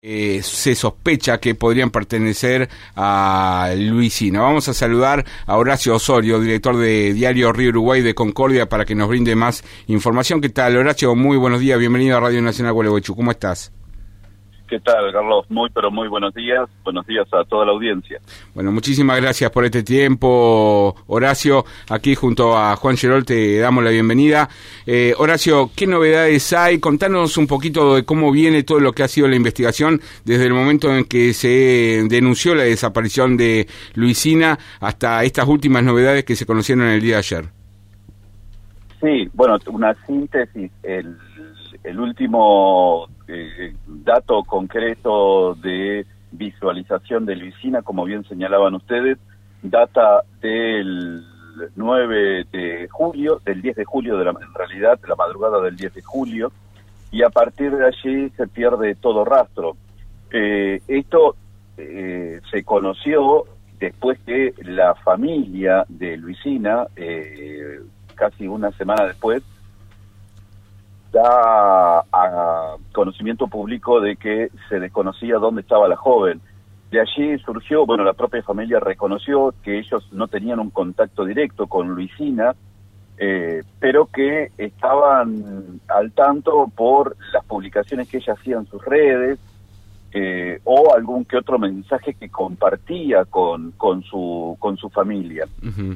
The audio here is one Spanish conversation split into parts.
se sospecha que podrían pertenecer a Luisina. Vamos a saludar a Horacio Osorio, director de Diario Río Uruguay de Concordia, para que nos brinde más información. ¿Qué tal, Horacio? Muy buenos días, bienvenido a Radio Nacional Gualeguaychú. ¿Cómo estás? ¿Qué tal, Carlos? Muy buenos días a toda la audiencia. Bueno, muchísimas gracias por este tiempo, Horacio. Aquí junto a Juan Gerol te damos la bienvenida. Horacio, ¿qué novedades hay? Contanos un poquito de cómo viene todo lo que ha sido la investigación desde el momento en que se denunció la desaparición de Luisina hasta estas últimas novedades que se conocieron el día de ayer. Sí, bueno, una síntesis. El último dato concreto de visualización de Luisina, como bien señalaban ustedes, data del 9 de julio, del 10 de julio, en realidad, de la madrugada del 10 de julio, y a partir de allí se pierde todo rastro. Esto se conoció después que la familia de Luisina, casi una semana después, da a conocimiento público de que se desconocía dónde estaba la joven. De allí surgió, bueno, la propia familia reconoció que ellos no tenían un contacto directo con Luisina, pero que estaban al tanto por las publicaciones que ella hacía en sus redes, o algún que otro mensaje que compartía con su familia. Uh-huh.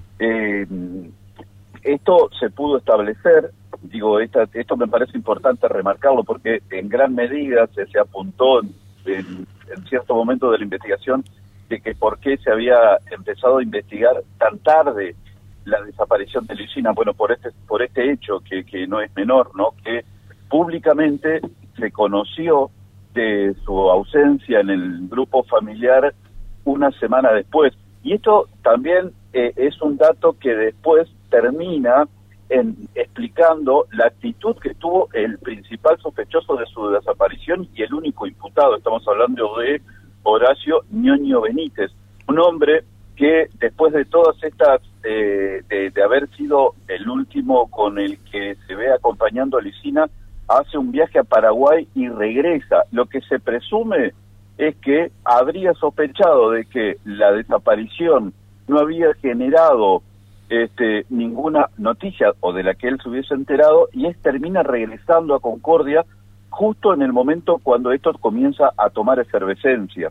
Esto se pudo establecer, esto me parece importante remarcarlo porque en gran medida se apuntó en cierto momento de la investigación de que por qué se había empezado a investigar tan tarde la desaparición de Luisina. Bueno, por este hecho que no es menor, ¿no? Que públicamente se conoció de su ausencia en el grupo familiar una semana después. Y esto también es un dato que después termina explicando la actitud que tuvo el principal sospechoso de su desaparición y el único imputado. Estamos hablando de Horacio Ñoño Benítez, un hombre que después de todas estas, de haber sido el último con el que se ve acompañando a Luisina, hace un viaje a Paraguay y regresa. Lo que se presume es que habría sospechado de que la desaparición no había generado ninguna noticia o de la que él se hubiese enterado, y termina regresando a Concordia justo en el momento cuando esto comienza a tomar efervescencia.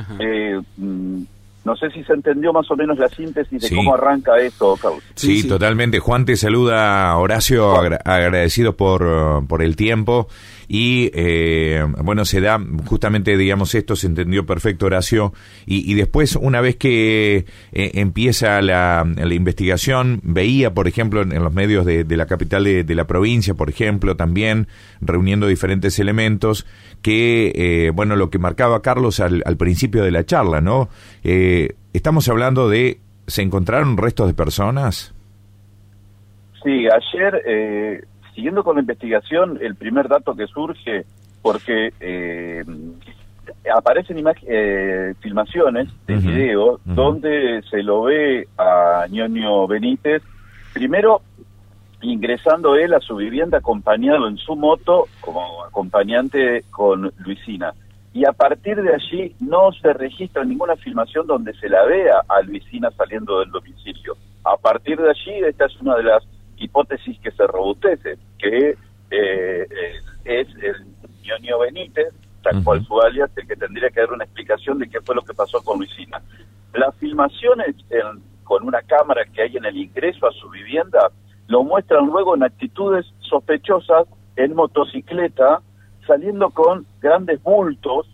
No sé si se entendió más o menos la síntesis de cómo arranca esto, Carlos. Sí, totalmente. Juan te saluda, Horacio, agradecido por el tiempo. Y bueno, se da justamente, digamos, esto se entendió perfecto, Horacio, y después, una vez que empieza la investigación, veía, por ejemplo, en los medios de la capital de la provincia, por ejemplo, también reuniendo diferentes elementos, que, bueno, lo que marcaba Carlos al principio de la charla, ¿no? Estamos hablando de, ¿se encontraron restos de personas? Sí, ayer... siguiendo con la investigación, el primer dato que surge, porque aparecen filmaciones de video donde se lo ve a Ñoño Benítez, primero ingresando él a su vivienda acompañado en su moto como acompañante con Luisina. Y a partir de allí no se registra ninguna filmación donde se la vea a Luisina saliendo del domicilio. A partir de allí, esta es una de las hipótesis que se robustece, que es el Ñoño Benítez, tal cual su alias, el que tendría que dar una explicación de qué fue lo que pasó con Luisina. Las filmaciones con una cámara que hay en el ingreso a su vivienda lo muestran luego en actitudes sospechosas en motocicleta, saliendo con grandes bultos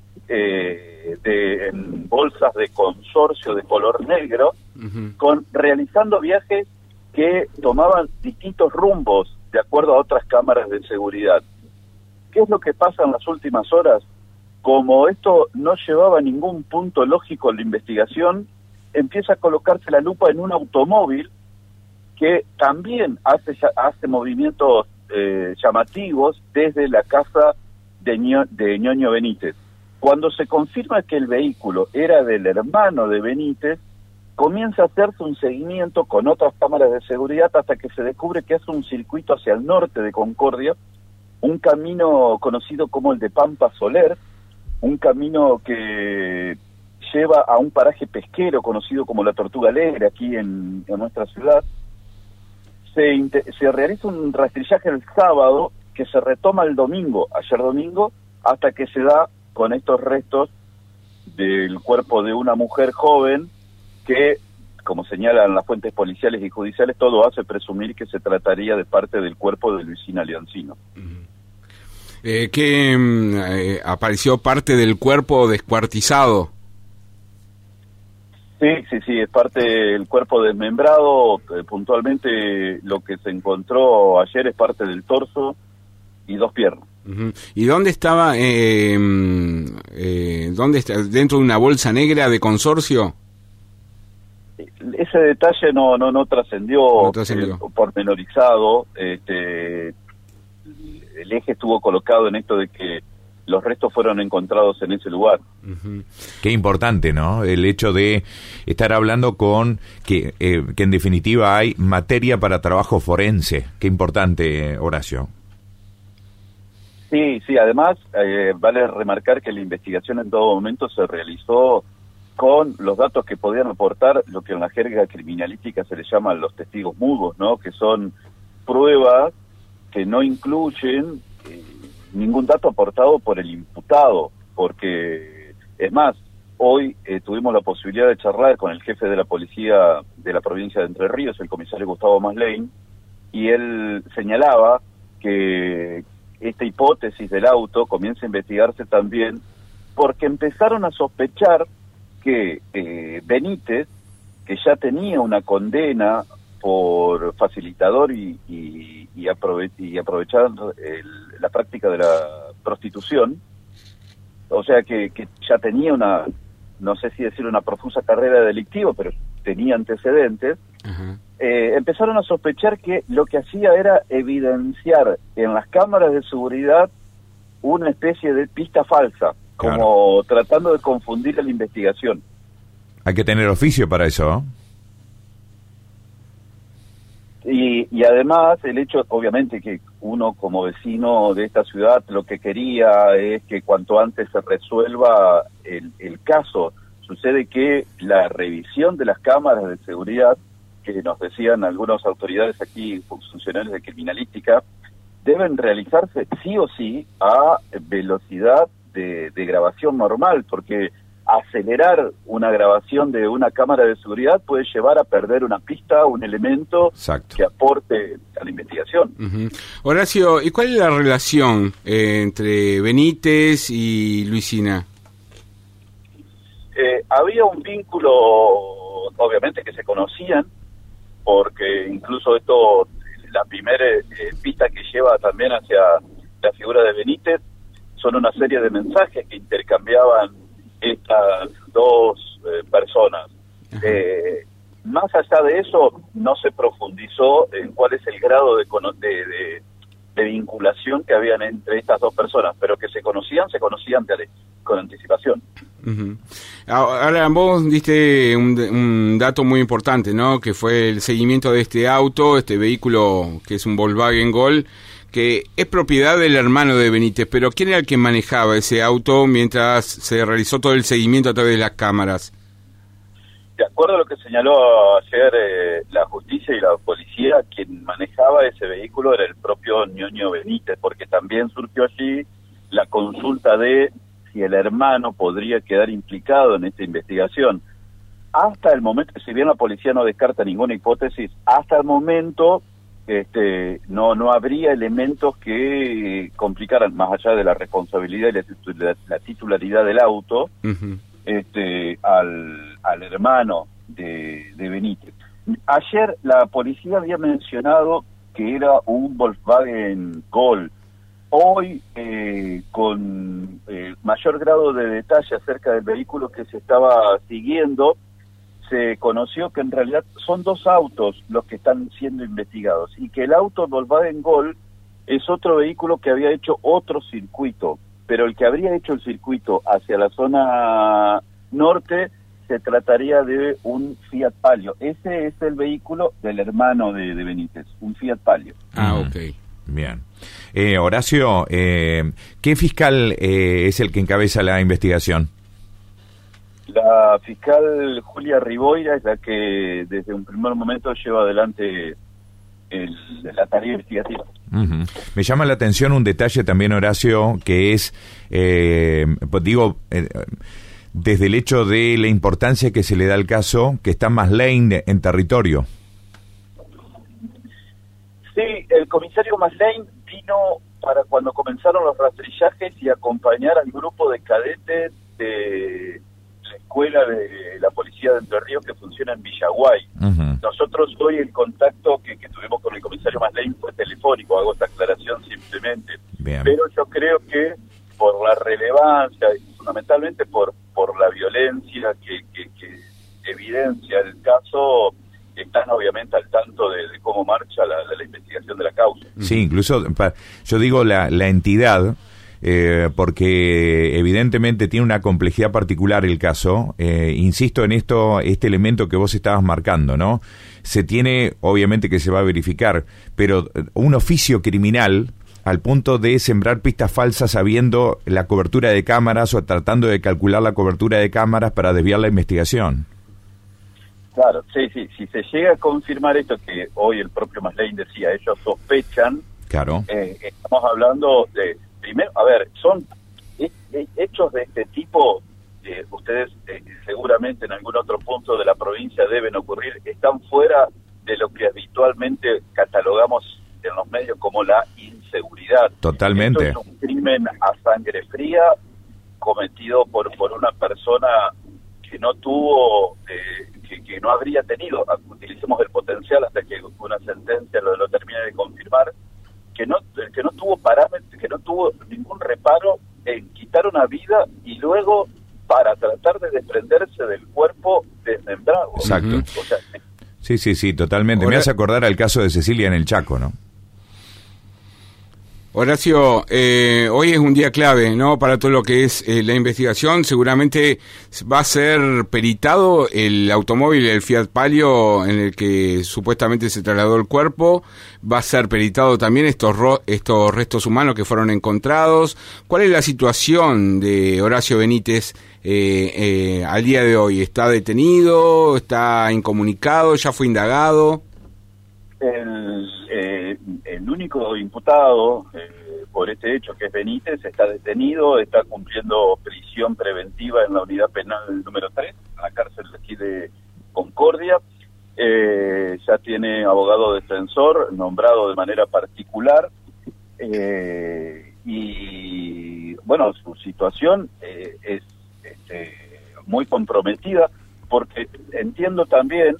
en bolsas de consorcio de color negro, realizando viajes que tomaban distintos rumbos de acuerdo a otras cámaras de seguridad. ¿Qué es lo que pasa en las últimas horas? Como esto no llevaba ningún punto lógico en la investigación, empieza a colocarse la lupa en un automóvil que también hace movimientos llamativos desde la casa de Ñoño Benítez. Cuando se confirma que el vehículo era del hermano de Benítez, comienza a hacerse un seguimiento con otras cámaras de seguridad hasta que se descubre que hace un circuito hacia el norte de Concordia, un camino conocido como el de Pampa Soler, un camino que lleva a un paraje pesquero conocido como la Tortuga Alegre, aquí en nuestra ciudad. Se realiza un rastrillaje el sábado, que se retoma el domingo, ayer domingo, hasta que se da con estos restos del cuerpo de una mujer joven que, como señalan las fuentes policiales y judiciales, todo hace presumir que se trataría de parte del cuerpo de Luisina Leoncino. Que apareció parte del cuerpo descuartizado. Sí, es parte del cuerpo desmembrado. Puntualmente lo que se encontró ayer es parte del torso y 2 piernas. Uh-huh. ¿Y dónde estaba? ¿Dónde está? ¿Dentro de una bolsa negra de consorcio? Ese detalle no trascendió, pormenorizado. El eje estuvo colocado en esto de que los restos fueron encontrados en ese lugar. Uh-huh. Qué importante, ¿no? El hecho de estar hablando con que en definitiva hay materia para trabajo forense. Qué importante, Horacio. Sí, además vale remarcar que la investigación en todo momento se realizó con los datos que podían aportar lo que en la jerga criminalística se le llaman los testigos mudos, ¿no? Que son pruebas que no incluyen ningún dato aportado por el imputado, porque es más, hoy tuvimos la posibilidad de charlar con el jefe de la policía de la provincia de Entre Ríos, el comisario Gustavo Maslein, y él señalaba que esta hipótesis del auto comienza a investigarse también porque empezaron a sospechar que Benítez, que ya tenía una condena por facilitador y aprovechar la práctica de la prostitución, o sea que ya tenía una, no sé si decir una profusa carrera delictiva, pero tenía antecedentes. Uh-huh. Empezaron a sospechar que lo que hacía era evidenciar en las cámaras de seguridad una especie de pista falsa, como tratando de confundir a la investigación. Hay que tener oficio para eso, ¿no? Y además el hecho, obviamente, que uno como vecino de esta ciudad lo que quería es que cuanto antes se resuelva el caso. Sucede que la revisión de las cámaras de seguridad, que nos decían algunas autoridades aquí, funcionarios de criminalística, deben realizarse sí o sí a velocidad de grabación normal, porque acelerar una grabación de una cámara de seguridad puede llevar a perder una pista, un elemento Exacto. que aporte a la investigación. Uh-huh. Horacio, ¿y cuál es la relación entre Benítez y Luisina? Había un vínculo, obviamente, que se conocían, porque incluso esto, la primera pista que lleva también hacia la figura de Benítez, son una serie de mensajes que intercambiaban estas dos personas. Más allá de eso, no se profundizó en cuál es el grado de vinculación que habían entre estas dos personas, pero que se conocían con anticipación. Uh-huh. Ahora, vos diste un dato muy importante, ¿no? Que fue el seguimiento de este auto, este vehículo que es un Volkswagen Gol, que es propiedad del hermano de Benítez, pero ¿quién era el que manejaba ese auto mientras se realizó todo el seguimiento a través de las cámaras? De acuerdo a lo que señaló ayer la justicia y la policía, quien manejaba ese vehículo era el propio Ñoño Benítez, porque también surgió allí la consulta de si el hermano podría quedar implicado en esta investigación. Hasta el momento, si bien la policía no descarta ninguna hipótesis, hasta el momento no habría elementos que complicaran, más allá de la responsabilidad y la titularidad del auto, uh-huh. Al hermano de Benítez. Ayer la policía había mencionado que era un Volkswagen Gol. Hoy, con mayor grado de detalle acerca del vehículo que se estaba siguiendo, se conoció que en realidad son 2 autos los que están siendo investigados y que el auto Volkswagen Gol es otro vehículo que había hecho otro circuito, pero el que habría hecho el circuito hacia la zona norte se trataría de un Fiat Palio. Ese es el vehículo del hermano de Benítez, un Fiat Palio. Ah, ok. Bien. Horacio, ¿qué fiscal es el que encabeza la investigación? La fiscal Julia Riboira es la que desde un primer momento lleva adelante la tarea investigativa. Uh-huh. Me llama la atención un detalle también, Horacio, que es, desde el hecho de la importancia que se le da al caso, que está Maslany en territorio. Sí, el comisario Maslany vino para cuando comenzaron los rastrillajes y acompañar al grupo de cadetes de la escuela de la policía de Entre Ríos que funciona en Villaguay. Uh-huh. Nosotros hoy el contacto que tuvimos con el comisario Maslany fue telefónico, hago esta aclaración simplemente. Bien. Pero yo creo que por la relevancia y fundamentalmente por la violencia que evidencia el caso, están obviamente al tanto de cómo marcha la investigación de la causa. Sí, incluso yo digo la entidad, porque evidentemente tiene una complejidad particular el caso. Insisto en este elemento que vos estabas marcando, ¿no? Se tiene, obviamente que se va a verificar, pero un oficio criminal al punto de sembrar pistas falsas sabiendo la cobertura de cámaras o tratando de calcular la cobertura de cámaras para desviar la investigación. Claro, sí, si se llega a confirmar esto que hoy el propio Maslany decía, ellos sospechan, claro. Estamos hablando de, primero, a ver, son hechos de este tipo, ustedes seguramente en algún otro punto de la provincia deben ocurrir, están fuera de lo que habitualmente catalogamos en los medios como la inseguridad. Totalmente. Esto es un crimen a sangre fría cometido por una persona que no tuvo, que no habría tenido, utilicemos el potencial hasta que una sentencia lo termine de confirmar, que no tuvo parámetros, que no tuvo ningún reparo en quitar una vida y luego para tratar de desprenderse del cuerpo desmembrado. Exacto. O sea, sí, totalmente. Me hace acordar al caso de Cecilia en el Chaco, ¿no? Horacio, hoy es un día clave, ¿no? Para todo lo que es la investigación. Seguramente va a ser peritado el automóvil, el Fiat Palio, en el que supuestamente se trasladó el cuerpo. Va a ser peritado también estos restos humanos que fueron encontrados. ¿Cuál es la situación de Horacio Benítez al día de hoy? ¿Está detenido? ¿Está incomunicado? ¿Ya fue indagado? El único imputado por este hecho, que es Benítez, está detenido, está cumpliendo prisión preventiva en la unidad penal número 3, en la cárcel de aquí de Concordia. Ya tiene abogado defensor nombrado de manera particular, y bueno, su situación es muy comprometida, porque entiendo también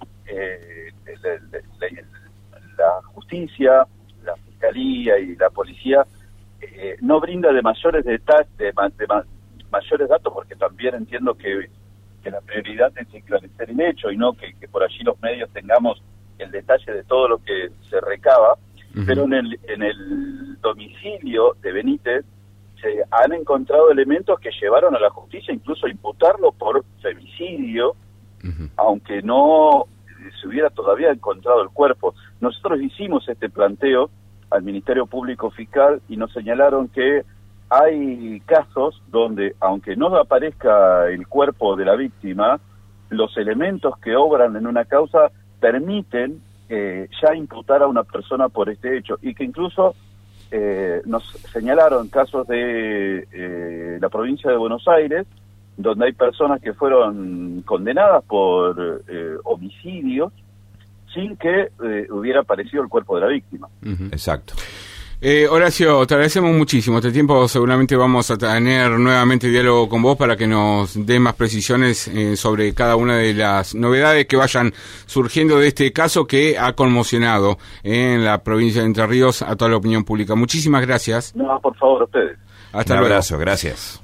la justicia, la fiscalía y la policía no brinda de mayores detalles, de mayores datos, porque también entiendo que la prioridad es esclarecer el hecho y no que por allí los medios tengamos el detalle de todo lo que se recaba. Uh-huh. Pero en el domicilio de Benítez se han encontrado elementos que llevaron a la justicia incluso a imputarlo por femicidio, uh-huh, aunque no se hubiera todavía encontrado el cuerpo. Nosotros hicimos este planteo al Ministerio Público Fiscal y nos señalaron que hay casos donde, aunque no aparezca el cuerpo de la víctima, los elementos que obran en una causa permiten ya imputar a una persona por este hecho, y que incluso nos señalaron casos de la provincia de Buenos Aires, donde hay personas que fueron condenadas por homicidios sin que hubiera aparecido el cuerpo de la víctima. Uh-huh. Exacto. Horacio, te agradecemos muchísimo. Este tiempo seguramente vamos a tener nuevamente diálogo con vos para que nos dé más precisiones sobre cada una de las novedades que vayan surgiendo de este caso que ha conmocionado en la provincia de Entre Ríos a toda la opinión pública. Muchísimas gracias. No, por favor, a ustedes. Hasta luego. Un abrazo, gracias.